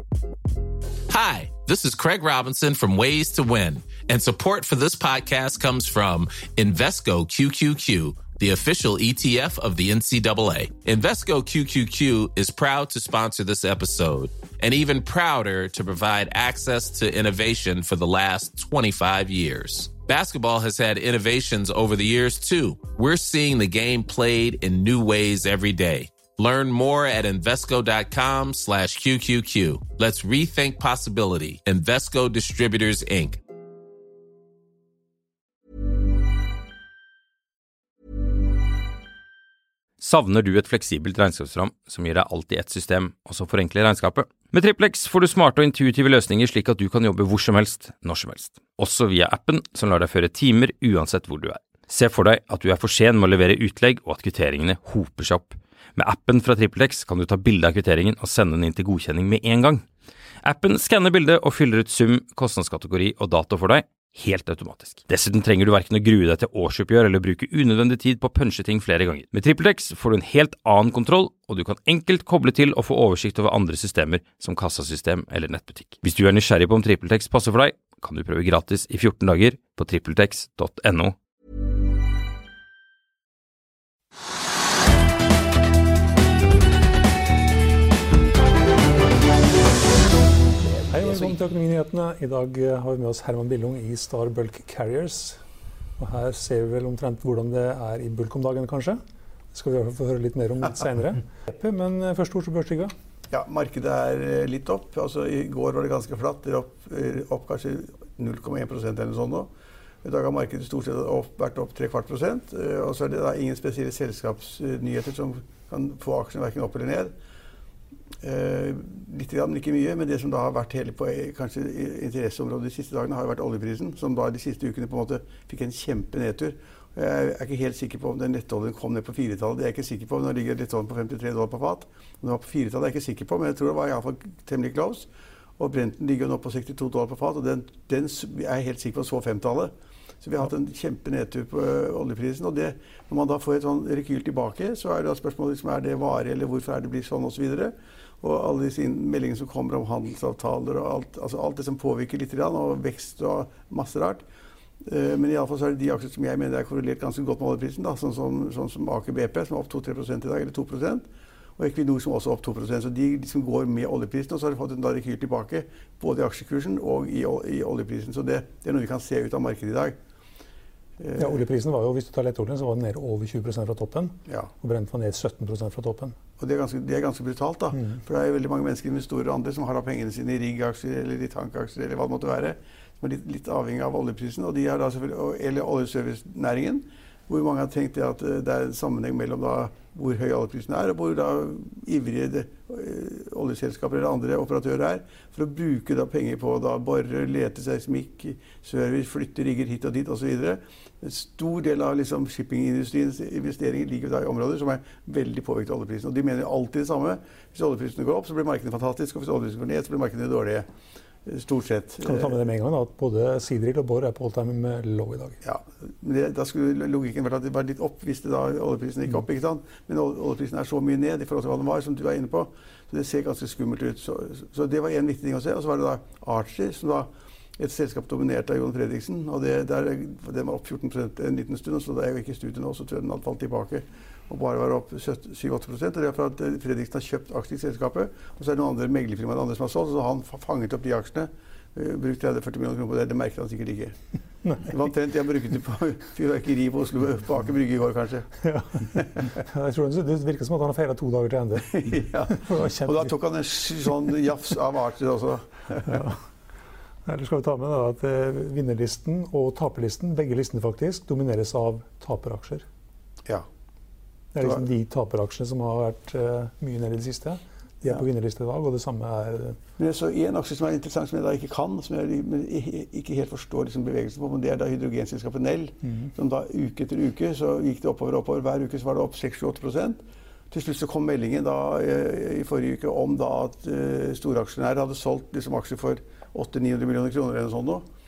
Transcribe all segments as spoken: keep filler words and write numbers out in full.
Hi, this is Craig Robinson from Ways to Win, and support for this podcast comes from Invesco Q Q Q, the official E T F of the N C double A. Invesco Q Q Q is proud to sponsor this episode, and even prouder to provide access to innovation for the last twenty-five years. Basketball has had innovations over the years, too. We're seeing the game played in new ways every day. Learn more at Invesco.com slash QQQ. Let's rethink possibility. Invesco Distributors, Incorporated. Savner du et fleksibelt regnskapsprogram som gir deg alt i ett system, og som forenkler regnskapet? Med TrippelX får du smarte og intuitive løsninger slik at du kan jobbe hvor som helst, når som helst. Også via appen som lar deg føre timer uansett hvor du er. Se for deg at du er for sen med å levere utlegg og at kvitteringene hoper seg opp. Med appen fra TrippelX kan du ta bilde av kvitteringen og sende den inn til godkjenning med en gang. Appen skanner bildet og fyller ut sum, kostnadskategori og dato for deg, helt automatisk. Dessuten trenger du hverken å grue deg til årsoppgjør eller bruke unødvendig tid på å punche ting flere ganger. Med TrippelX får du en helt annen kontroll, og du kan enkelt koble til og få oversikt over andre systemer som kassasystem eller nettbutikk. Hvis du er nysgjerrig på om TrippelX passer for deg, kan du prøve gratis i fjorten dager på trippeltex punktum no. Hei og velkommen til Økonominyhetene. I dag har vi med oss Herman Billung i Star Bulk Carriers. Og her ser vi vel omtrent hvordan det er i bulk om dagen, kanskje. Det skal vi få høre litt mer om litt senere. Men først ord til børsstiga. Ja, markedet er litt opp. Altså, i går var det ganske flatt. Det er opp, opp kanskje null komma en prosent eller noe sånt nå. I dag har markedet stort sett opp, vært opp tre kvart prosent. Og så er det da ingen spesielle selskapsnyheter som kan få aksjene hverken opp eller ned. Eh, litt grann, men ikke mye, men det som da har vært hele på kanskje interesseområdet de siste dagene har vært oljeprisen, som da de siste ukene på en måte fikk en kjempenedtur. Jeg er ikke helt sikker på om den nettoljen kom ned på firetallet, det er jeg ikke sikker på. Nå ligger nettoljen på femtitre dollar på fat. Om det var på firetallet er jeg ikke sikker på, men jeg tror det var i hvert fall temmelig close. Og Brenten ligger nå på sekstito dollar på fat, og den, den er jeg helt sikker på så femtallet. Så vi har hatt en kjempenedtur på oljeprisen, og det, når man da får et sånn rekyl tilbake, så er det spørsmålet liksom, er det varig, eller hvorfor er det blitt sånn, og så videre. Og alle disse meldingene som kommer om handelsavtaler og alt, altså alt det som påvirker litt, og vekst og masse rart. Men i alle fall så er det de aksjer som jeg mener er korrelert ganske godt med oljeprisen, da, sånn som, sånn som Aker B P, som er opp to til tre prosent i dag, eller to prosent, og Equinor som også er opp to prosent. Så de liksom går med oljeprisen, og så har de fått en da rekyl tilbake, både i aksjekursen og i, i oljeprisen. Så det, det er noe vi kan se ut av markedet i dag. Ja, oljeprisen var jo, hvis du tar lettoljen, så var den ned over tjue prosent fra toppen, ja. Og Brent var ned sytten prosent fra toppen. Og det er ganske, det er ganske brutalt da, mm. For det er jo veldig mange mennesker, investorer og andre, som har da pengene sine i riggaksjer eller i tankaksjer eller hva det måtte være, som er litt, litt avhengig av oljeprisen, og de har da selvfølgelig, eller oljeservice-næringen, hvor mange har tenkt at det er en sammenheng mellom da hvor høy oljeprisen er, og hvor da ivrige det, oljeselskaper eller andre operatører er, for å bruke da penger på da borre, lete seismikk, service, flytte rigger hit og dit og så videre. En stor del av liksom, shippingindustriens investeringer ligger da i områder som er veldig påvirket av oljeprisen, og de mener alltid det samme. Hvis oljeprisene går opp, så blir markedene fantastisk, og hvis oljeprisene går ned, så blir markedene dårlige. Stort sett. Kan du ta med det med en gang da, at både Seadrill og Borr er på all-time low i dag? Ja, men det, da skulle logikken vært at det var litt opp hvis det da oljeprisen gikk opp, ikke sant? Men oljeprisen er så mye ned i forhold til hva den var, som du var inne på, så det ser ganske skummelt ut. Så, så det var en viktig ting å se, og så var det da Archer, som da et selskap dominert av Jon Fredriksen, og det, der, den var opp fjorten prosent en liten stund, så det er jo ikke studiet nå, så tror jeg den hadde falt tilbake. Og bare var opp syv til åtte prosent, og det er for at Fredriksen har kjøpt aksjer i selskapet, og så er det noen andre meglerfirmaer andre som har solgt, så han fanget opp de aksjene, brukt tretti til førti millioner kroner på det, det merket han sikkert ikke. Det var omtrent jeg brukte det på fyrverkeri på Oslo, på Aker Brygge i går kanskje. Ja. Jeg tror det virker som at han har feiret to dager til ende. Ja, og da tok han en sånn jafs av Archer også. Ja. Eller skal vi ta med da, at vinnerlisten og taperlisten, begge listene faktisk, domineres av taperaksjer. Ja. Det er liksom de taperaksjene som har vært uh, mye ned i det siste. De er ja. På vinnerliste i dag, og det samme er... Men jeg så en aksje som er interessant, som jeg da ikke kan, som jeg ikke helt forstår liksom, bevegelsen på, men det er da hydrogenselskapet Nell, mm. som da uke etter uke, så gikk det oppover og oppover. Hver uke så var det opp seks til åtte prosent. Til slutt så kom meldingen da, i forrige uke om da, at uh, storaksjonærer hadde solgt liksom, aksjer for åtte til ni hundre millioner kroner eller noe sånt nå.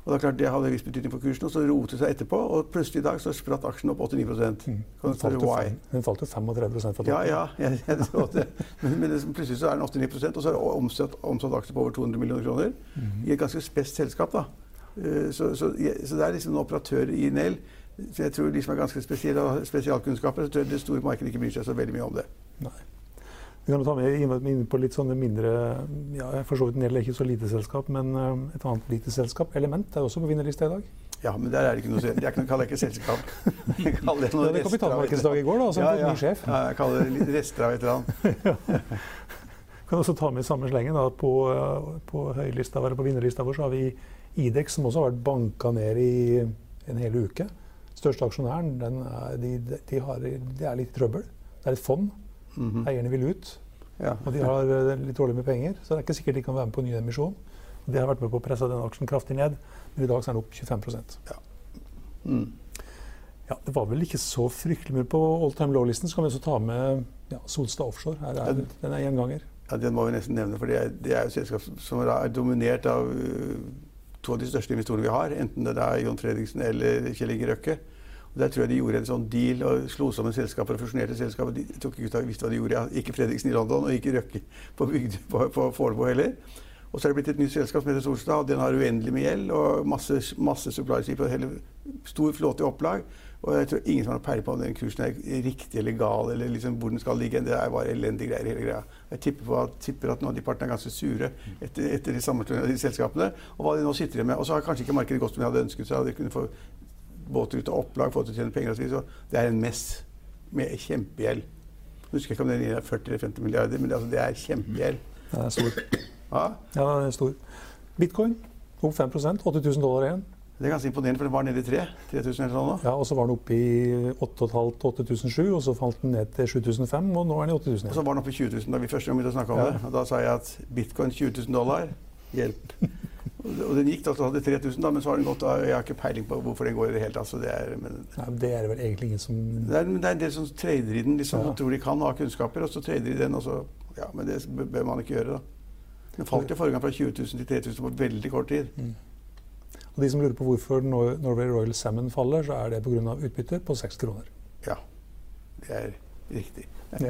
Og det er klart det hadde viss betydning for kursen, og så rotet seg etterpå, og plutselig i dag så spratt aksjen opp åttini prosent. Mm. Den, falt why? Den falt jo femogtredve prosent fra toppen. Ja, ja, jeg, jeg tror det. Men, men det, plutselig så er den åttini prosent, og så er det omsatt, omsatt aksjer på over to hundre millioner kroner. Mm. I et ganske spest selskap da. Uh, så, så, så det er liksom en operatør i Nel, så jeg tror de som er ganske spesielle, spesialkunnskaper, så tror jeg det store markedet ikke bryr seg så veldig mye om det. Nei. Vi kan ta med inn på litt sånne mindre, ja, jeg for så vidt Nel er ikke så lite selskap, men et annet lite selskap, Element, er også på vinnerliste i dag. Ja, men der er det ikke noe, jeg kaller det ikke selskap. Jeg kaller det noe det er kapitalmarkedsdag i går da, som ja, ja. Ny sjef. Ja, jeg kaller det rester av et eller annet. Ja. Kan også ta med samme slengen da, på, på høylista, eller på vinnerlista vår, så har vi IDEX, som også har vært banket ned i en hel uke. Største aksjonæren, den er, de, de, har, de er litt i trøbbel. Det er et fond. Mm-hmm. Eierne vil ut, ja. Og de har litt dårlig med penger, så det er ikke sikkert de kan være med på en ny emisjon. Det har vært med på å presse den aksjen kraftig ned, men i dag så er den opp tjuefem prosent. Ja. Mm. Ja, det var vel ikke så fryktelig mye på all-time low-listen, så kan vi også ta med ja, Solstad Offshore. Her er, ja, den er gjenganger. Ja, den må vi nesten nevne, for det er, det er jo et selskap som er dominert av uh, to av de største investorene vi har, enten det er Jon Fredriksen eller Kjell Inge Røkke. Der tror jeg de gjorde en sånn deal og slo sammen selskaper og fusjonerte selskaper. De tok ikke visste hva de gjorde. Ikke Fredriksen i London og ikke Røkke på, bygde, på, på Fornebu heller. Og så er det blitt et nytt selskap som heter Solstad, og den har uendelig med gjeld og masse, masse supply-skip og hele stor flåte i opplag. Og jeg tror ingen som har peiling på om den kursen er riktig eller gal, eller liksom hvor den skal ligge. Det er bare elendige greier, hele greia. Jeg tipper, på at, tipper at noen av de partene er ganske sure etter, etter de sammenslåingene av de selskapene, og hva de nå sitter igjen med. Og så har kanskje ikke markedet gått som de hadde ønsket seg, og de kunne få båter ut av opplag, få til å tjene penger og så videre. Så det er en mess med kjempegjeld. Jeg husker ikke om den er førti eller femti milliarder, men det, altså, det er kjempegjeld. Den er stor. Ja? Ja, den er stor. Bitcoin, opp fem prosent, åtti tusen dollar igjen. Det er ganske imponerende, for den var nede i tre. tre tusen eller sånn nå. Ja, og så var den oppe i åtte tusen fem hundre, åtte tusen sju, og så falt den ned til sju tusen fem, og nå er den i åtte tusen. Og så var den oppe i tjue tusen da vi første gang begynte å snakke om ja. Det. Og da sa jeg at Bitcoin tjue tusen dollar, hjelp. Og den gikk da, så hadde tre tusen da, men så har den gått da, jeg har ikke peiling på hvorfor den går i det hele tatt, så det er... Men, Nei, det er det vel egentlig ingen som... Det er, det er en del som trader i den, liksom, ja. Tror de kan ha kunnskaper, og så trader de den, og så... Ja, men det bør man ikke gjøre da. Den falt jo forrige gang fra tjue tusen til tre tusen på veldig kort tid. Mm. Og de som lurer på hvorfor Norway Royal Salmon faller, så er det på grunn av utbytte på seks kroner. Ja, det er riktig. Ja.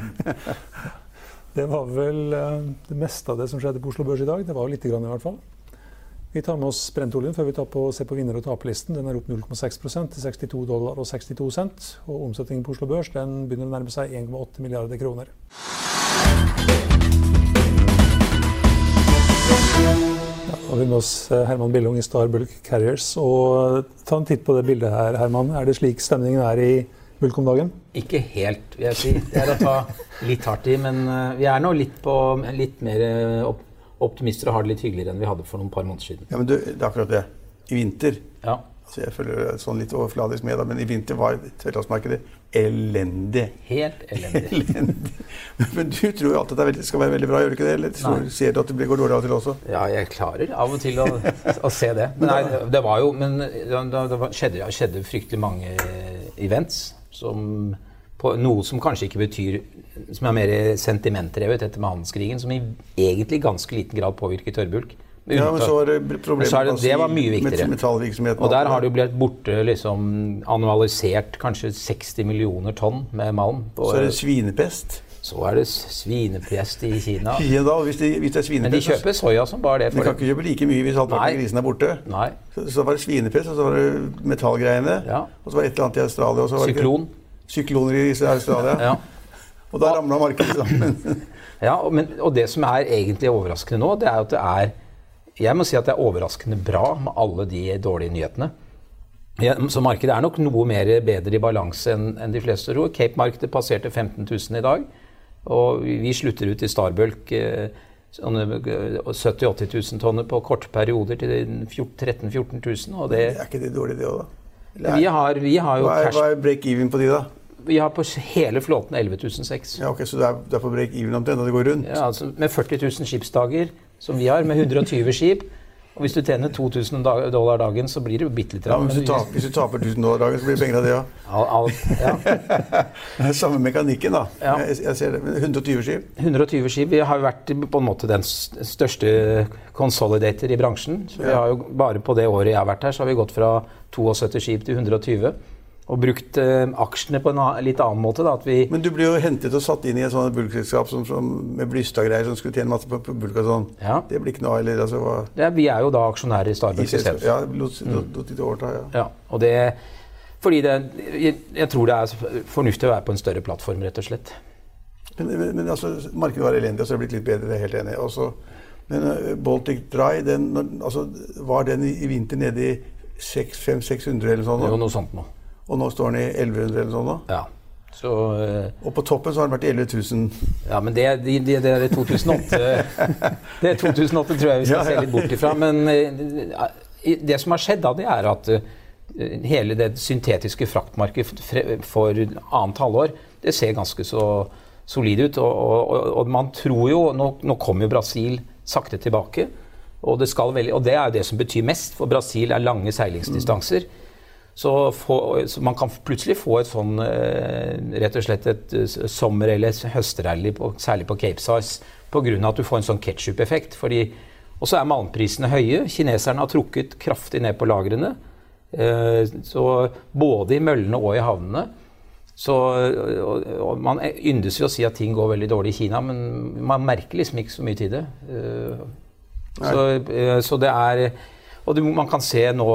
Det var vel uh, det meste av det som skjedde på Oslo Børs i dag. Det var jo litt grann i hvert fall. Vi tar med oss brentoljen før vi tar på, ser på vinner- og taperlisten. Den er opp null komma seks prosent til sekstito dollar og sekstito cent. Og omsetningen på Oslo Børs den begynner å nærme seg en komma åtte milliarder kroner. Ja, og vi har med oss Herman Billung i Star Bulk Carriers. Og ta en titt på det bildet her, Herman. Er det slik stemningen er i Bulk om dagen? Ikke helt, vil jeg si. Det er å ta litt hardt i, men vi er nå litt, på, litt mer opp, optimister og har det litt hyggeligere enn vi hadde for noen par måneder siden. Ja, men du, det er akkurat det. I vinter, ja. Altså jeg føler sånn litt overfladisk med det, men i vinter var tverrlandsmarkedet elendig. Helt elendig. elendig. Men du tror jo alltid at det skal være veldig bra, gjør du ikke det? Eller så ser du at det går dårlig av og til også? Ja, jeg klarer av og til å, å se det. Men nei, det var jo, men det, det skjedde, det skjedde fryktelig mange events, som på noe som kanskje ikke betyr, som er mer sentimentdrevet etter med handelskrigen, som i egentlig ganske liten grad påvirker tørrbulk. Ja, men så var det problemet så er det, det var mye viktigere. Metallvirksomheten. Og der har det jo blitt borte, liksom, annualisert kanskje seksti millioner tonn med malm. Så er det svinepest. Så er det svinepest i Kina. Ja da, hvis det, hvis det er svinepest. Men de kjøper soja som bare det. For de kan ikke kjøpe like mye hvis halvparten av grisen er borte. Nei. Så, så var det svinepest, og så var det metallgreiene, ja. Og så var det et eller annet i Australia. Og så var det Syklon. Sykloner i Australia. Ja. Og da ramlet markedet sammen. Ja, og, men, og det som er egentlig overraskende nå, det er at det er, jeg må si at det er overraskende bra med alle de dårlige nyhetene. Ja, så markedet er nok noe mer bedre i balanse enn, enn de fleste tror. Cape-markedet passerte femten tusen i dag, og vi slutter ut i Starbulk eh, sytti til åtti tusen tonner på korte perioder til tretten til fjorten tusen. Og det, det er ikke det dårlig det også da? Vi har, vi har jo hva, er, hva er break-even på de da? Vi har på hele flåten elleve tusen seks. Ja, ok, så det er, det er på break-even omtrent når det går rundt? Ja, altså med førti tusen skipsdager som vi har, med hundre og tjue skip, Og hvis du tjener to tusen dollar dagen, så blir det jo bitte litt. Ja, men hvis du taper, hvis du taper tusen dollar dagen, så blir det penger av det, ja. All, all, ja. Samme mekanikken, da. Ja. Jeg, jeg ser det. hundre og tjue skip. hundre og tjue skip. Vi har jo vært på en måte den største consolidator i bransjen. Så vi har jo, bare på det året jeg har vært her, så har vi gått fra syttito skip til hundre og tjue. Og brukt eh, aksjene på en a- litt annen måte. Da, at vi Men du blir jo hentet og satt inn i et sånt bulkselskap som, som, med Blystad-greier som skulle tjene masse på, på bulk og sånn. Ja. Det blir ikke noe, eller altså hva... Ja, vi er jo da aksjonærer i Starbulk I selskap- Systems. Ja, lot, lot, lot de overta, ja. Ja, og det, fordi det, jeg, jeg tror det er fornuftig å være på en større plattform, rett og slett. Men, men, men altså, markedet var elendig, og så er det blitt litt bedre, det er helt enig. Også, men uh, Baltic Dry, den, altså, var den i, i vinter nede i fem til seks hundre eller sånn? Jo, noe sånt nå. Og nå står den i elleve hundre eller sånn da? Ja. Så, uh, og på toppen så har den vært i elleve tusen. ja, men det, det, det, det er to tusen åtte. Det er to tusen åtte, tror jeg vi skal Ja, ja. se litt bort ifra. Men uh, det som har skjedd da, det er at uh, hele det syntetiske fraktmarkedet for, for annet halvår, det ser ganske så solid ut. Og, og, og man tror jo, nå, nå kommer jo Brasil sakte tilbake, og det, skal veldig, og det er jo det som betyr mest, for Brasil er lange seilingsdistanser. Mm. Så, få, så man kan plutselig få et sånn, eh, rett og slett et uh, sommer- eller høstrally, på, særlig på Cape Size, på grunn av at du får en sånn ketchup-effekt. Fordi, og så er malmprisene høye. Kineserne har trukket kraftig ned på lagrene. Eh, så både i møllene og i havnene. Så, og, og man yndes jo å si at ting går veldig dårlig i Kina, men man merker liksom ikke så mye til det. Eh, så, eh, så det er, og det, man kan se nå,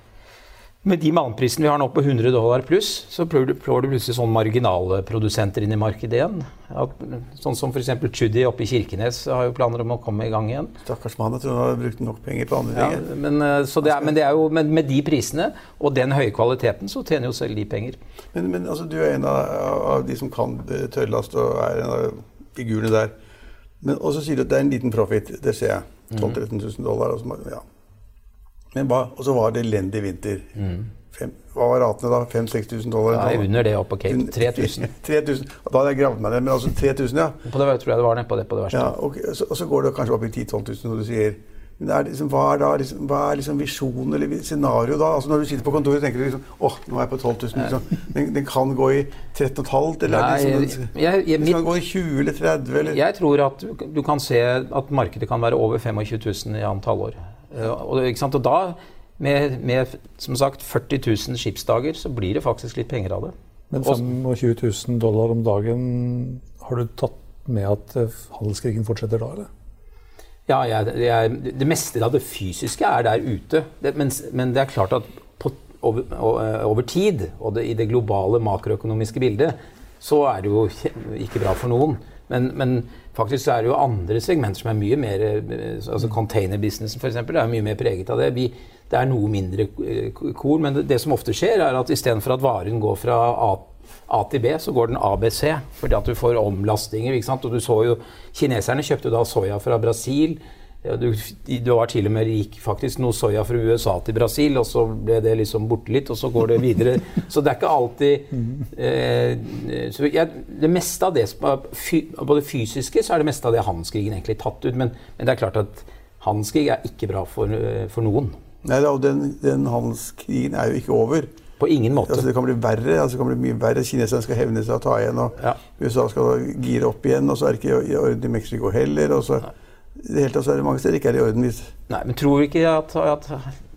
med de malmprisene vi har nå på hundre dollar pluss, så får du, får du plutselig sånne marginalprodusenter inn i markedet igjen. At, sånn som for eksempel Chuddy oppe i Kirkenes har jo planer om å komme i gang igjen. Stakkars mann, jeg tror han har brukt nok penger på andre Ja, ting. men, så det er, men det er jo med, med de prisene og den høye kvaliteten, så tjener jo selv de penger. Men, men altså, du er en av, av de som kan tørrlast og er en av figurene der. Men også sier du at det er en liten profit, det ser jeg. tolv til tretten tusen dollar. Og så, ja. Men hva, og så var det elendig vinter. Mm. Fem, hva var ratene da? fem til seks tusen dollar? Nei, under det oppe på Cape. tre tusen. tre tusen. Og da hadde jeg gravd meg det, men altså tre tusen, ja. På det tror jeg det var ned på det, på det verste. Ja, og, så, og så går det kanskje opp i ti til tolv tusen, som du sier. Men det er liksom, hva er da liksom, hva er liksom visjon eller scenario da? Altså når du sitter på kontoret, tenker du liksom, åh, nå er jeg på tolv tusen, liksom. Den, den kan gå i tretten komma fem, eller Nei, er det liksom, den, jeg, jeg, den kan gå i tjue eller tretti, eller? Jeg tror at du, du kan se at markedet kan være over tjuefem tusen i annet halvår. Uh, og, ikke sant? Og da, med, med som sagt førti tusen skipsdager, så blir det faktisk litt penger av det. Men tjuefem tusen dollar om dagen, har du tatt med at handelskrigen fortsetter da, eller? Ja, jeg, jeg, det meste av det fysiske er der ute. Det, men, men det er klart at på, over, over tid, og det, i det globale makroøkonomiske bildet, så er det jo ikke bra for noen. Men, men faktisk så er det jo andre segmenter som er mye mer, altså containerbusinessen for eksempel, er mye mer preget av det. Vi, det er noe mindre kor, men det, det som ofte skjer er at i stedet for at varen går fra A, A til B, så går den A B C, fordi at du får omlastinger, ikke sant? Og du så jo, kineserne kjøpte da soja fra Brasil, du, du var til og med gikk faktisk noe soja fra U S A til Brasil, og så ble det liksom borte litt, og så går det videre. Så det er ikke alltid eh, så jeg, det meste av det både fysiske, så er det meste av det handelskrigen egentlig tatt ut, men, men det er klart at handelskrig er ikke bra for, for noen. Nei, da, og den, den handelskrigen er jo ikke over. På ingen måte. Altså, det kan bli verre, altså, det kan bli mye verre. Kineserne skal hevne seg og ta igjen, og ja. U S A skal gire opp igjen, og så er det ikke i orden i Mexico heller, og så i det hele tatt så er det mange steder ikke er i orden. Nei, men tror du ikke at, at,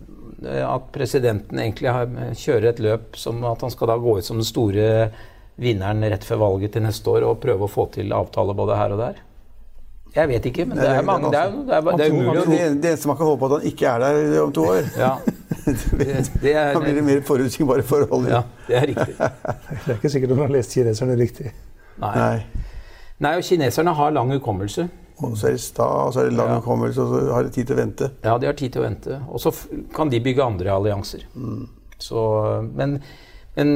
at presidenten egentlig har, kjører et løp som at han skal da gå ut som den store vinneren rett før valget til neste år og prøve å få til avtale både her og der? Jeg vet ikke, men Nei, det er mange, det er, det er, det er umulig. Det, det eneste man kan håpe på at han ikke er der om to år. Ja. Det, det er, da blir det mer forutsigbare forhold. Ja, det er riktig. Det er ikke sikkert om man har lest kineserne riktig. Nei. Nei. Nei, og kineserne har lang hukommelse. Og så er det sta, og så er det lang hukommelse, og så har de tid til å vente. Ja, de har tid til å vente. Og så kan de bygge andre allianser. Mm. Så, men, men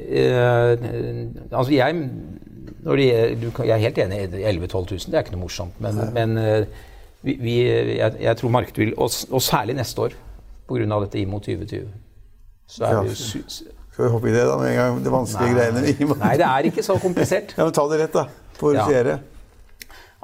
øh, altså jeg... Når de, du, jeg er helt enig i elleve til tolv tusen, det er ikke noe morsomt, men, men vi, vi, jeg, jeg tror markedet vil, og, og særlig neste år, på grunn av dette I M O tjue tjue. Så er ja, det jo... Skal vi hoppe i det da, med en gang, det vanskelige nei, greiene? Nei, det er ikke så komplisert. Ja, men ta det rett da, for å ja. seere.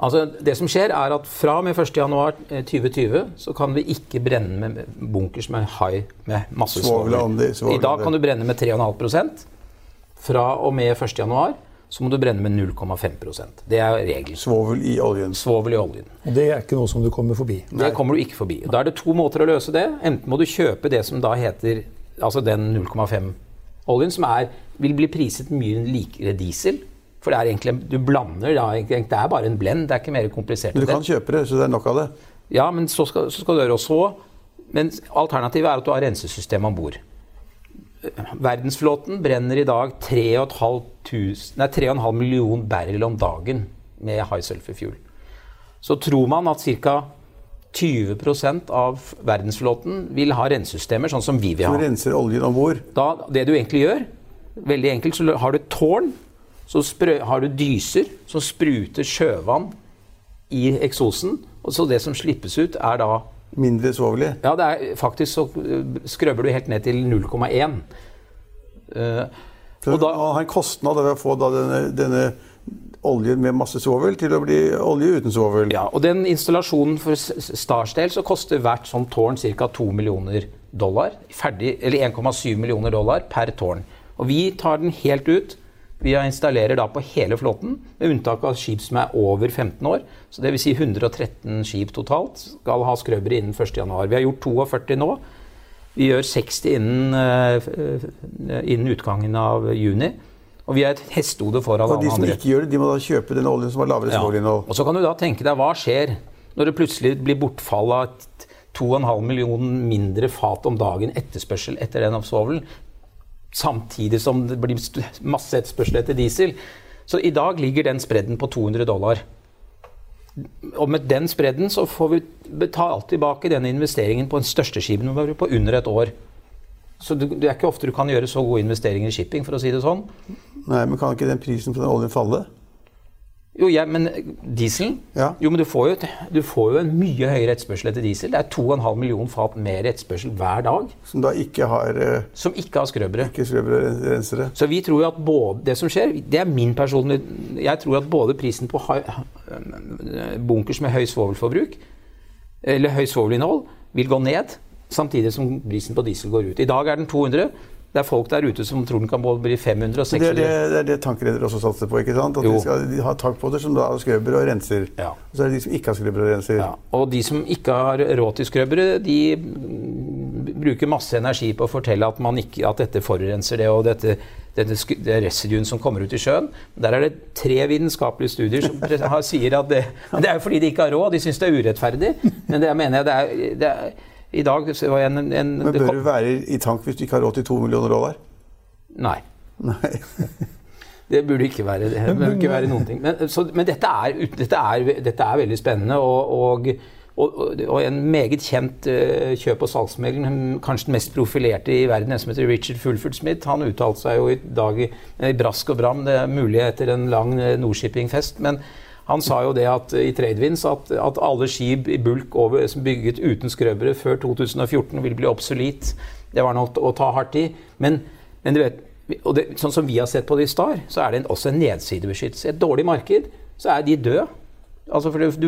Altså, det som skjer er at fra og med første januar tjue tjue så kan vi ikke brenne med bunkers med high, med masse svovel. I dag kan du brenne med tre komma fem prosent. Fra og med første januar så må du brenne med null komma fem prosent. Det er regelen. Svovel i oljen. Svovel i oljen. Og det er ikke noe som du kommer forbi? Det kommer du ikke forbi. Da er det to måter å løse det. Enten må du kjøpe det som da heter, altså den null komma fem-oljen, som er, vil bli priset mye likere diesel. For det er egentlig, du blander, da, det er bare en blend, det er ikke mer komplisert. Men du kan kjøpe det, så det er nok av det. Ja, men så skal, så skal du gjøre også. Men alternativet er at du har rensesystem ombord. Verdensflåten brenner i dag tre komma fem million barrel om dagen med high sulfur fuel. Så tror man at ca. tjue prosent av verdensflåten vil ha rensesystemer, sånn som vi vil ha. Så renser oljen ombord? Da, det du egentlig gjør, veldig enkelt, så har du tårn, så sprø, har du dyser som spruter sjøvann i eksosen, og så det som slippes ut er da mindre svovel i? Ja, det er faktisk så skrøber du helt ned til null komma en. Uh, og da har en kostnad ved å få da denne, denne oljen med masse svovel til å bli olje uten svovel. Ja, og den installasjonen for Stars del så koster hvert sånn tårn ca. to millioner dollar, ferdig, eller en komma syv millioner dollar per tårn. Og vi tar den helt ut. Vi installerer da på hele flåten, med unntak av skip som er over femten år. Så det vil si hundre og tretten skip totalt skal ha skrøbere innen første januar. Vi har gjort førtito nå. Vi gjør seksti innen, uh, innen utgangen av juni. Og vi er et hestehode foran alle andre. Og de som andre. Ikke gjør det, de må da kjøpe den oljen som har lavere ja. svovelinnhold. Og så kan du da tenke deg, hva skjer når det plutselig blir bortfall av to komma fem millioner mindre fat om dagen etterspørsel etter den av svovelen? Samtidig som det blir masse etterspørsel etter diesel. Så i dag ligger den spredden på to hundre dollar. Og med den spredden så får vi betalt tilbake denne investeringen på den største skipen på under et år. Så det er ikke ofte du kan gjøre så gode investeringer i shipping, for å si det sånn. Nei, men kan ikke den prisen på den oljen falle? Jo, ja, men dieselen? Ja. Jo, men du får jo, du får jo en mye høyere etterspørsel etter diesel. Det er to komma fem millioner fat mer etterspørsel hver dag. Som da ikke har... Uh, som ikke har skrøbere. Ikke skrøbere rensere. Så vi tror jo at både, det som skjer, det er min personlige... Jeg tror at både prisen på høy, bunkers med høy svovelforbruk, eller høy svovelinnhold, vil gå ned, samtidig som prisen på diesel går ut. I dag er den to hundre. Det er folk der ute som tror den kan både bli fem hundre og seks hundre. Det er det, det, er det tankredere også satser på, ikke sant? At jo. De skal de har tankbåter som da har skrøbere og renser. Ja. Og så er det de som ikke har skrøbere og renser. Ja. Og de som ikke har råd til skrøbere, de bruker masse energi på å fortelle at, man ikke, at dette forurenser det, og dette, dette det residuen som kommer ut i sjøen. Der er det tre vitenskapelige studier som sier at det, det er jo fordi de ikke har råd, de synes det er urettferdig. Men det mener jeg, det er... Det er I dag så var en, en, Men bør du være i tank hvis du ikke har råd til to millioner dollar? Nei. Nei. Det burde ikke være, det burde ikke være noen ting. Men, så, men dette, er, dette, er, dette er veldig spennende, og, og, og, og en meget kjent uh, kjøp- og salgsmegler, kanskje den mest profilerte i verden, som heter Richard Fulford Smith, han uttalte seg jo i dag i, i brask og bram, det er mulig etter en lang Nordshipping-fest, men han sa jo det at, i Tradewinds at, at alle skip i bulk over, som bygget uten skrøbere før to tusen og fjorten vil bli obsolet. Det var nok å ta hardt i. Men, men du vet, og det, sånn som vi har sett på det i Star, så er det en, også en nedsidebeskyttelse. I et dårlig marked, så er de døde. Altså, for du,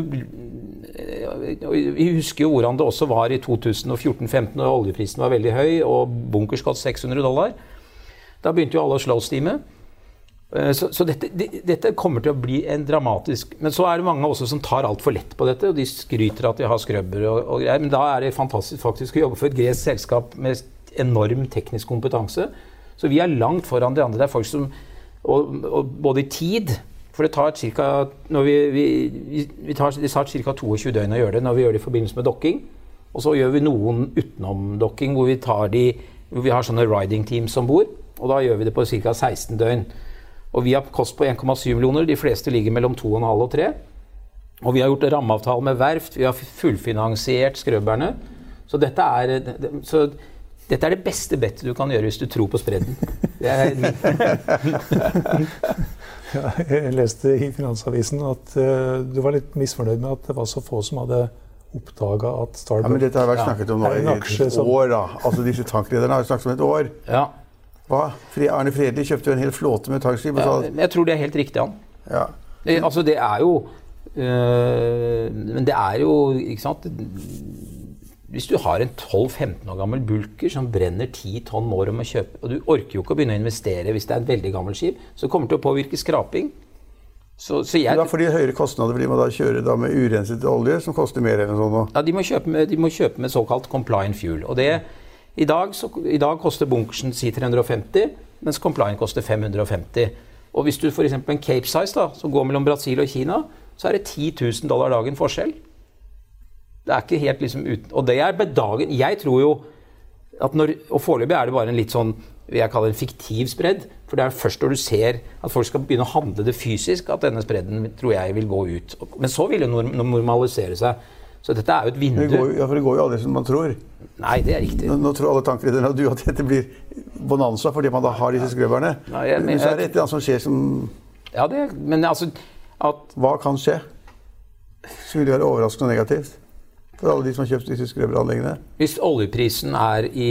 vi husker jo hvordan det også var i to tusen og fjorten femten, når oljeprisen var veldig høy, og bunkers kostet seks hundre dollar. Da begynte jo alle å slowsteame. Så, så dette, det, dette kommer til å bli en dramatisk... Men så er det mange også som tar alt for lett på dette, og de skryter at de har skrøbber og, og greier. Men da er det fantastisk faktisk å jobbe for et gresk selskap med enorm teknisk kompetanse. Så vi er langt foran de andre. Det er folk som... Og, og både i tid... For det tar cirka... Når vi, vi, vi tar, det tar cirka tjueto døgn å gjøre det når vi gjør det i forbindelse med dokking. Og så gjør vi noen utenom dokking, hvor vi tar de... Hvor vi har sånne riding teams ombord. Og da gjør vi det på cirka seksten døgn. Og vi har kost på en komma syv millioner, de fleste ligger mellom to komma fem og tre. Og vi har gjort rammeavtale med verft, vi har fullfinansiert skrøberne. Så dette er, så dette er det beste bettet du kan gjøre hvis du tror på spredden. Det er ja, jeg leste i Finansavisen at uh, du var litt misfornøyd med at det var så få som hadde oppdaget at Starbulk... Ja, men dette har vært snakket om nå i et år da. Altså disse tankrederne har snakket om et år. Ja. Hva? Arne Fredelig kjøpte jo en hel flåte med tankskip. Ja, jeg tror det er helt riktig, han. Ja. Det, altså det er jo Uh, men det er jo, ikke sant, hvis du har en tolv femten år gammel bulker som brenner ti tonn år om å kjøpe, og du orker jo ikke å begynne å investere hvis det er et veldig gammelt skip, så kommer det til å påvirke skraping. Så, så jeg, da får de høyere kostnader, fordi man da kjører da med urenset olje, som koster mer enn sånn. Ja, de må kjøpe med, de må kjøpe med såkalt compliant fuel, og det, i dag, så, i dag koster bunkersen si tre hundre og femti, mens compliant koster fem hundre og femti. Og hvis du for eksempel en Cape Size da, som går mellom Brasil og Kina, så er det ti tusen dollar dagen forskjell. Det er ikke helt liksom uten, og det er bedagen. Jeg tror jo at når, og foreløpig er det bare en litt sånn, jeg kaller det en fiktiv spredd, for det er først når du ser at folk skal begynne å handle det fysisk, at denne spredden tror jeg vil gå ut. Men så vil det normalisere seg. Så dette er jo et vindu. Det går, ja, for det går jo aldri som man tror. Nei, det er riktig. Nå, nå tror alle tankrederne at du at dette blir bonanza fordi man da har disse skrøbberne. Nei, jeg, men så er det et eller annet som skjer som... Ja, det, men altså... At, hva kan skje? Så vil det være overraskende og negativt for alle de som har kjøpt disse skrøbberanleggene. Hvis oljeprisen er i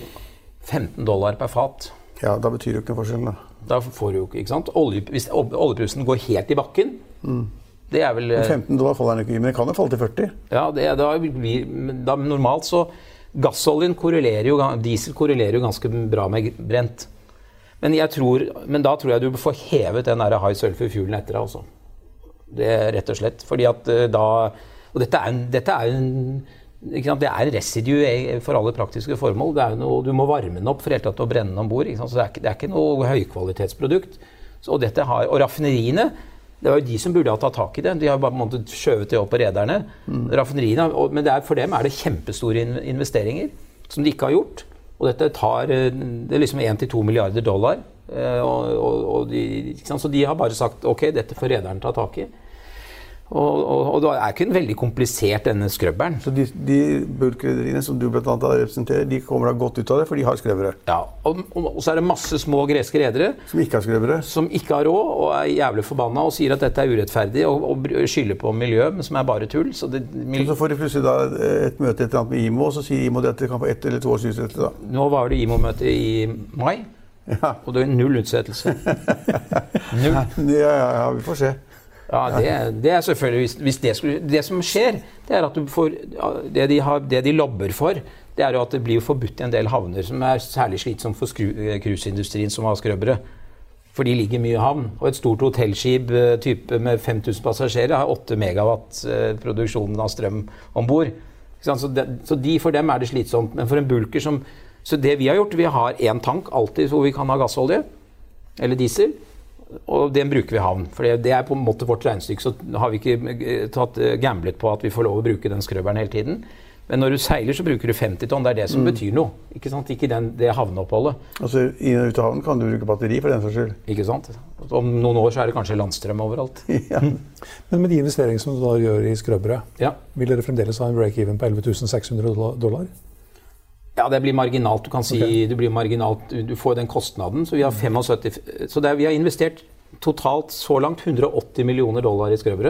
femten dollar per fat... Ja, da betyr det jo ikke noen forskjell da. Da får du jo ikke, ikke sant? Olje, hvis oljeprisen går helt i bakken, mm. det er vel... femten dollar faller den ikke i, men det kan jo falle til førti. Ja, det, da blir, da normalt så... Gassoljen korrelerer jo, diesel korrelerer jo ganske bra med brent. Men, jeg tror, men da tror jeg du får hevet den der high sulfur fuelen etter deg også. Det er rett og slett, fordi at da... Og dette er en, dette er en, ikke sant, det er en residu for alle praktiske formål. Det er noe, du må varme den opp for helt tatt å brenne den ombord. Ikke sant? Så det er, ikke, det er ikke noe høykvalitetsprodukt. Så, og, dette har, og raffineriene, det var jo de som burde ha tatt tak i det. De har bare måttet skjøvet det opp på rederne. Mm. Raffineriene, og, men det er, for dem er det kjempestore investeringer som de ikke har gjort. Og dette tar det er liksom en til to milliarder dollar. Og, og, og de, ikke sant? Så de har bare sagt, ok, dette får rederne ta tak i. Og, og, og det er ikke en veldig komplisert denne skrøbberen. Så de, de bulkrederiene som du blant annet representerer, de kommer da godt ut av det, for de har skrøbbere? Ja, og, og, og så er det masse små greske redere som ikke har skrøbbere, som ikke har råd og er jævlig forbanna og sier at dette er urettferdig og, og skylder på miljø, men som er bare tull. Så, det, miljø... så får de plutselig da et møte et eller annet med I M O, og så sier I M O at dette kan få ett eller to års utsettelse da. Nå var det I M O-møte i mai, ja. Og det er null utsettelse. Null. Ja, ja, ja, vi får se. Ja, det, det er selvfølgelig, hvis, hvis det, skulle, det som skjer, det er at du får, det de, har, det de lobber for, det er jo at det blir forbudt i en del havner, som er særlig slitsomt for cruiseindustrien som har skrøbbere. For de ligger mye i havn, og et stort hotellskip type med fem tusen passasjerer har åtte megawatt produksjonen av strøm ombord. Så, det, så de, for dem er det slitsomt, men for en bulker som, så det vi har gjort, vi har en tank alltid hvor vi kan ha gassolje, eller diesel, og den bruker vi i havn, for det, det er på en måte vårt regnestykke, så har vi ikke tatt gamblet på at vi får lov å bruke den skrøbberen hele tiden. Men når du seiler så bruker du femti tonn, det er det som mm. betyr noe, ikke sant? Ikke den, det havneoppholdet. Altså inn og ut av havnen kan du bruke batteri for den saks skyld. Ikke sant? Om noen år så er det kanskje landstrøm overalt. Ja. Men med de investeringene som du da gjør i skrøbbere, ja. Vil dere fremdeles ha en break-even på elleve tusen seks hundre dollar? Ja, det blir marginalt, du kan si, okay. Det blir marginalt, du får den kostnaden, så vi har syttifem, så det er, vi har investert totalt så langt hundre og åtti millioner dollar i skrøbbere,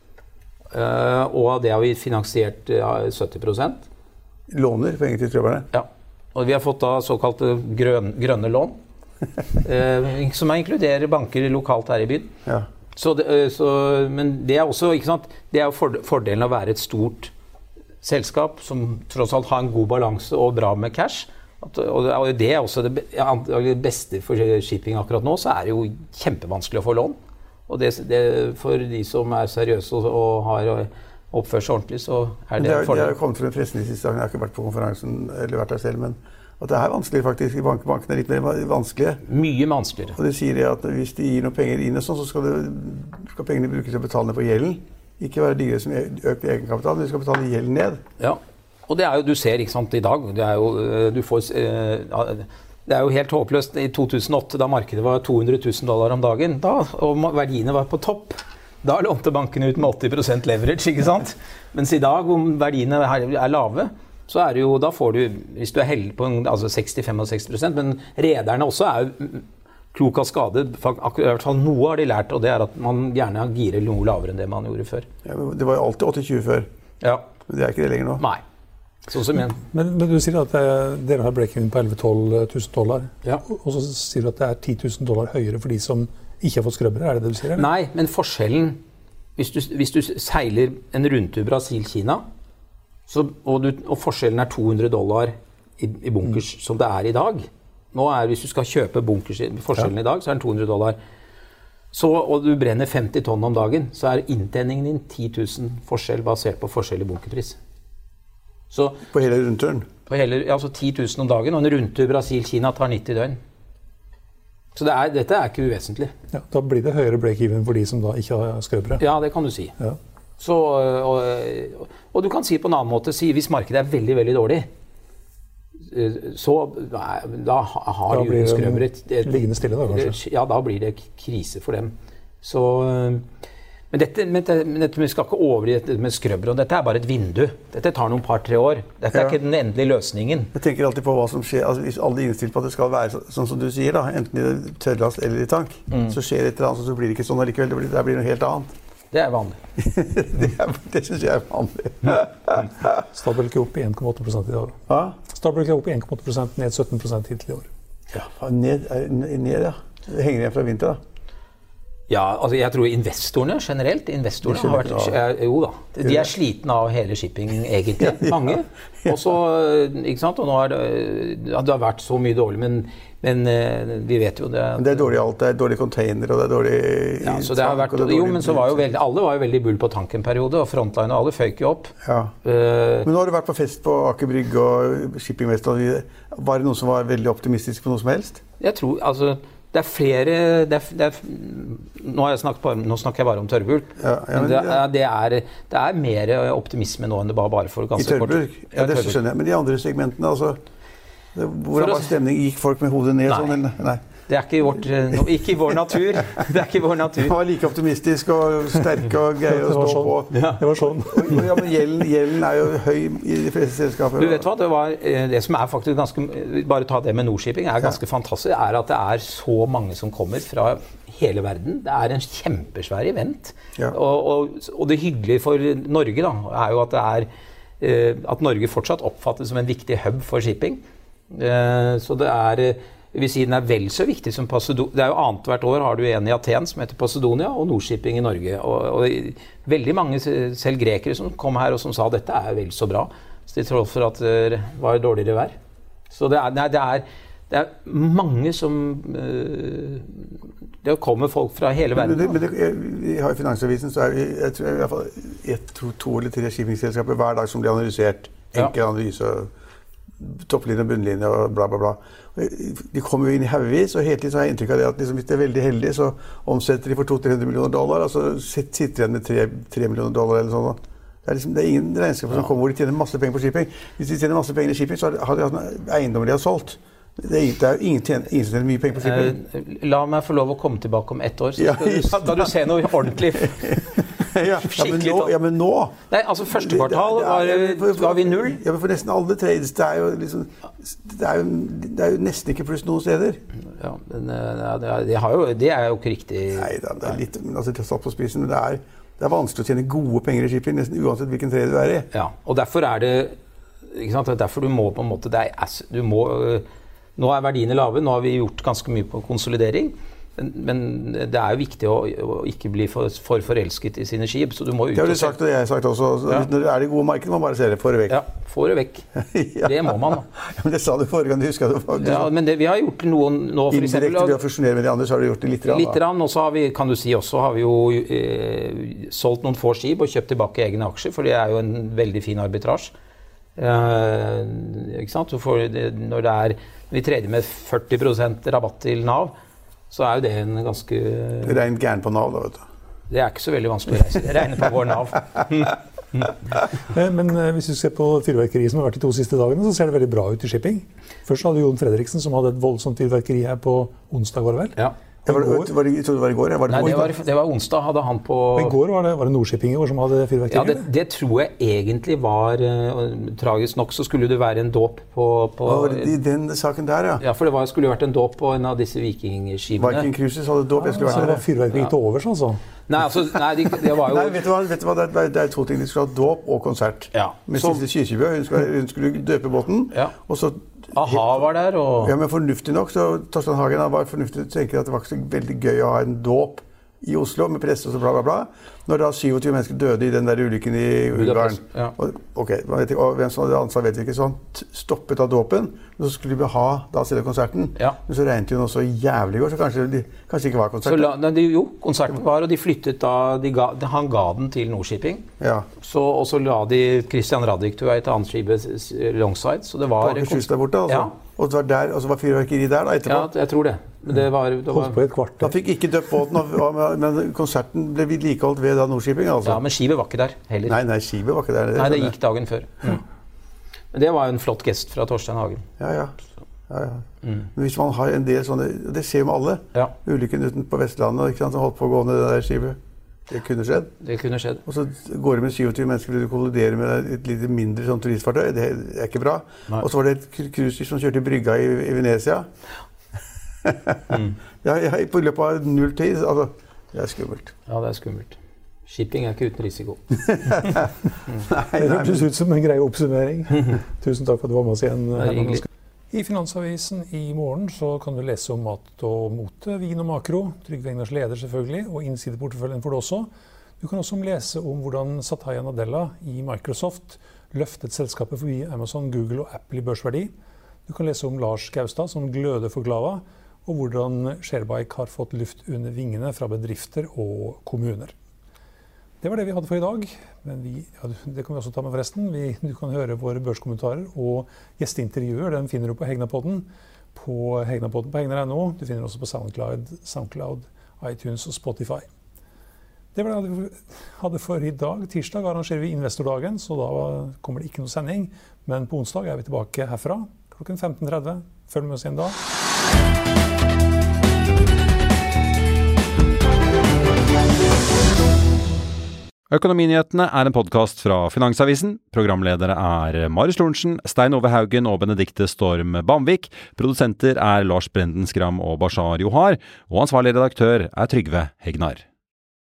uh, og av det har vi finansiert uh, sytti prosent. Låner penger til skrøbberne? Ja, og vi har fått da såkalte grøn, grønne lån, uh, som inkluderer banker lokalt her i byen. Ja. Så det, uh, så, men det er også, ikke sant, det er jo for, fordelen av å være et stort selskap som tross alt har en god balanse og bra med cash. At, og det er også det, det beste for shipping akkurat nå, så er det jo kjempevanskelig å få lån. Og det, det, for de som er seriøse og, og har oppført seg ordentlig, så er det, det er, fordel. Det har jo kommet fra pressen de siste dagene, jeg har ikke vært på konferansen eller vært der selv, men at det er vanskelig faktisk, i bank, bankene er litt mer vanskelige. Mye vanskeligere. Og det sier det at hvis de gir noen penger inn og sånn, så skal, det, skal pengene brukes til å betale ned på gjelden. Ikke være dyre som økt egenkapital, men du skal betale gjelden ned. Ja, og det er jo, du ser ikke sant i dag, det er jo, du får, det er jo helt håpløst. I to tusen og åtte, da markedet var to hundre tusen dollar om dagen, da, og verdiene var på topp, da lånte bankene ut med åtti prosent leverage, ikke sant? Mens i dag, hvor verdiene er lave, så er det jo, da får du, hvis du er heldig på altså sekstifem og seksti prosent, men rederne også er jo klok av skade, i hvert fall noe har de lært, og det er at man gjerne girer noe lavere enn det man gjorde før. Ja, men det var jo alltid åtti tjue før, ja. Men det er ikke det lenger nå. Nei. Sånn som igjen. Men, men du sier at det, dere har break-even på elleve til tolv tusen dollar, ja. Og så sier du at det er ti tusen dollar høyere for de som ikke har fått skrøbbere, er det det du sier? Eller? Nei, men forskjellen hvis du, hvis du seiler en rundtur Brasil-Kina, så, og, du, og forskjellen er to hundre dollar i, i bunkers, mm. som det er i dag. Nå er, hvis du skal kjøpe bunkers, forskjellen ja. I dag, så er den to hundre dollar. Så, og du brenner femti tonn om dagen, så er inntjeningen din ti tusen forskjell basert på forskjell i bunkerpris. Så, på hele rundturen? På hele, altså ti tusen om dagen, og en rundtur Brasil-Kina tar nitti døgn. Så det er, dette er ikke uvesentlig. Ja, da blir det høyere break-even for de som da ikke har skrøpere. Ja, det kan du si. Ja. Så, og, og du kan si på en annen måte, si hvis markedet er veldig, veldig dårlig, så da har da blir skrøpere liggende stille da, kanskje? Ja, da blir det krise for dem. Så, men dette, men dette, men dette vi skal ikke overgi dette med skrøpere, og dette er bare et vindu. Dette tar noen par-tre år. Dette er ja. Ikke den endelige løsningen. Jeg tenker alltid på hva som skjer, altså hvis alle er innstilt på at det skal være så, sånn som du sier da, enten i tørrlast eller i tank, mm. så skjer et eller annet, så blir det ikke sånn allikevel, det blir, det blir noe helt annet. Det er vanlig. det er, det synes jeg er vanlig. Stabelk er opp i en komma åtte prosent i dag. Hva? Stabelk er opp i en komma åtte prosent, ned sytten prosent hittil i år. Ja, ned, ned ja. Det henger igjen fra vinter da. Ja, altså jeg tror investorene generelt, investorene har vært, jo da, de er slitne av hele shipping egentlig, mange. Og så, ikke sant, og nå er det, det har vært så mye dårlig, men, men vi vet jo det. Men det er dårlig alt, det er dårlig container, og det er dårlig... Ja, så det har vært, jo, men så var jo veldig, alle var jo veldig bull på tanken-periode, og frontline og alle føyk jo opp. Ja. Uh, men nå har du vært på fest på Aker Brygge og Shippingmester, var det noen som var veldig optimistisk på noe som helst? Jeg tror, altså... Det er flere, det er, det er, nå, har jeg snakket bare, nå snakker jeg bare om tørrbulk, ja, ja, men det, er, det, er, det er mer optimisme nå enn det bare, bare for ganske kort. I tørrbulk? Ja, det skjønner jeg. Men de andre segmentene, altså, hvordan var stemning? Gikk folk med hodet ned? Nei. Sånn, eller? Nei. Det er ikke i, vårt, ikke i vår natur. Det er ikke i vår natur. Han var like optimistisk og sterk og greier å stå sånn. på. Ja. Det var sånn. Ja, men gjelden, gjelden er jo høy i de fleste selskaper. Du vet hva, det, var, det som er faktisk ganske, bare ta det med Nordshipping, er ganske ja. Fantastisk, er at det er så mange som kommer fra hele verden. Det er en kjempesvær event. Ja. Og, og, og det hyggelige for Norge da, er jo at, det er, at Norge fortsatt oppfattes som en viktig hub for shipping. Så det er... Det vil si den er vel så viktig som Posidonia. Det er jo annet hvert år har du en i Aten som heter Posidonia, og Nordshipping i Norge. Og, og veldig mange, selv grekere, som kom her og som sa dette er vel så bra, så til tross for at det var dårligere vær. Så det er, nei, det er, det er mange som... Det kommer folk fra hele verden. Men, det, men det, jeg, jeg har i Finansavisen, så er vi, jeg tror, i hvert fall et, to, to eller tre shippingselskaper hver dag som blir analysert. Enkel ja. Analyse, topplinje og bunnlinje og bla bla bla. De kommer jo inn i haugevis, og hele tiden så har jeg inntrykk av det at liksom, hvis de er veldig heldige, så omsetter de for to til tre hundre millioner dollar, og så sitter de igjen med tre millioner dollar eller sånn. Det er, liksom, det er ingen regnskaper som ja. Kommer hvor de tjener masse penger på shipping. Hvis de tjener masse penger i shipping, så har de hatt eiendommer de har solgt. Det er, det er jo ingen, tjener, ingen som tjener mye penger på shipping. Eh, la meg få lov å komme tilbake om ett år, så ja, skal du, skal du se noe ordentlig. ja, ja, men nå, ja, men nå... Nei, altså første kvartal var, var vi null. Ja, men for nesten alle trades, det er jo liksom... Det er jo, det er jo nesten ikke pluss noen steder. Ja, men ja, det, er, det, har jo, det er jo ikke riktig... Nei, det er litt... Altså, det er satt på spissen, men det er, det er vanskelig å tjene gode penger i shipping, nesten uansett hvilken trade du er i. Ja, og derfor er det... Ikke sant? Derfor du må på en måte... Det er, du må... Nå er verdiene lave, nå har vi gjort ganske mye på konsolidering, men, men det er jo viktig å, å ikke bli for, for forelsket i sine skip, så du må ut... Det har du sagt, og jeg har sagt også, ja. Når det er det gode markedet, må man bare se det, få det vekk. Ja, få det vekk. ja. Det må man da. Ja, men det sa du forrige gang, du husker det. Du, ja, men det, vi har gjort noen nå, for eksempel... Indirekte ved å fusjonere med de andre, så har du gjort det litt rann. Litt rann, og så har vi, kan du si også, har vi jo eh, solgt noen få skip og kjøpt tilbake egne aksjer, for det er jo en veldig fin arbitrasje. Uh, ikke sant? Så for det, når det er vi tredje med førti prosent rabatt til Nav, så er jo det en ganske... Det er en gæren på Nav da, vet du. Det er ikke så veldig vanskelig å reise. Det regner på vår Nav. Men hvis du ser på fyrverkeriet som har vært de to siste dagene, så ser det veldig bra ut i shipping. Først hadde Jon Fredriksen som hadde et voldsomt fyrverkeri her på onsdag, var det vel? Ja. Ja, var det, var det, jeg trodde det var i går? Ja, var det Nei, det var, det var onsdag, hadde han på... Og i går var det, var det Nordshipping i går som hadde fyrverkeri? Ja, det, det tror jeg egentlig var, uh, tragisk nok, så skulle det være en dåp på... på ja, var det i den saken der, ja? Ja, for det var, skulle vært en dåp på en av disse vikingskipene. Viking Cruises hadde dåp, jeg skulle ja, vært der. Så det var fyrverkeri ja. Til overs, altså? Nei, altså, nei, det, det var jo... Nei, vet du hva, vet du hva det, er, det er to ting. De skulle ha dåp og konsert. Ja. Med Siste Kyrkjebø, hun skulle, hun skulle døpe båten, ja. Og så... Aha var der, og... Ja, men fornuftig nok, så Torstein Hagen var fornuftig til å tenke at det var ikke så veldig gøy å ha en dåp i Oslo med presse og så bla bla bla. Når da syvogtyve mennesker døde i den der ulykken i Ungarn. Ja. Og, ok, man vet ikke, og hvem som hadde ansvar vet vi ikke, så han stoppet av dåpen, men så skulle vi ha da selve konserten. Ja. Men så regnet jo noe så jævlig i går, så kanskje det kanskje ikke var konsert. Så la, nei, de, jo, konserten var, og de flyttet da, de ga, han ga den til Nordshipping. Ja. Så, og så la de Christian Radich til et annet skip longside, så det var... Akershus der borte, altså. Ja. Og så var, der, og så var fyrverkeri der da, etterpå. Ja, jeg tror det. Men det var... Det var Holdt på i et kvarter. Da fikk ikke døpt båten, men konserten ble vedlikeholdt ved da Nordshipping, altså. ja, men skipet var ikke der heller. Nei, nei, skipet var ikke der. Nei, det gikk dagen før. Mm. Men det var jo en flott gest fra Torstein Hagen. Ja, ja. ja, ja. Mm. Men hvis man har en del sånne, det skjer jo med alle, ja. ulykken uten på Vestlandet, ikke sant, som holdt på å gå ned det der skipet. Det kunne skjedd. Det kunne skjedd. Og så går det med syvogtyve mennesker til å kollidere med et litt mindre sånn turistfartøy. Det er ikke bra. Nei. Og så var det et cruiseskip som kjørte i brygga i, i Venezia. mm. ja, ja, på løpet av null tid, altså, det er skummelt. Ja, det er skummelt. Shipping er ikke uten risiko. nei, det hørtes ut som en grei oppsummering. Tusen takk for at du var med oss igjen. I Finansavisen i morgen så kan du lese om mat og mote, vin og makro, Trygve Egners leder selvfølgelig, og innsideporteføljen for det også. Du kan også lese om hvordan Satya Nadella i Microsoft løftet selskapet forbi Amazon, Google og Apple i børsverdi. Du kan lese om Lars Gaustad som gløder for Glava, og hvordan Sharebike har fått luft under vingene fra bedrifter og kommuner. Det var det vi hadde for i dag, men vi, ja, det kan vi også ta med forresten. Vi, du kan høre våre børskommentarer og gjesteintervjuer, den finner du på Hegnapodden, på Hegnapodden på hegnar punktum no. Du finner også på SoundCloud, SoundCloud, iTunes og Spotify. Det var det vi hadde for i dag. Tirsdag arrangerer vi Investordagen, så da kommer det ikke noe sending. Men på onsdag er vi tilbake herfra klokken femten tretti. Følg med oss igjen da. Økonominyhetene er en podcast fra Finansavisen. Programledere er Marius Lorentzen, Stein Ove Haugen og Benedikte Storm Bamvik. Produsenter er Lars Brenden Skram og Bashar Johar. Og ansvarlig redaktør er Trygve Hegnar.